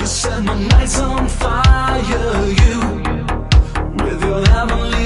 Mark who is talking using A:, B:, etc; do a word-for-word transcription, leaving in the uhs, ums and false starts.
A: set my nights on fire. You, with your heavenly